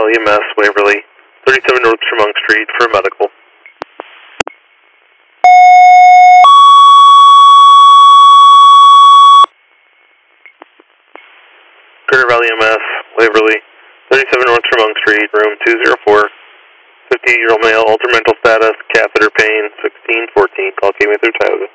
Valley EMS, Waverly, 37 North Tremont Street for medical. Carter Valley EMS, Waverly, 37 North Tremont Street, room 204, 58-year-old male, altered mental status, catheter pain, 1614, call came in through Tioga.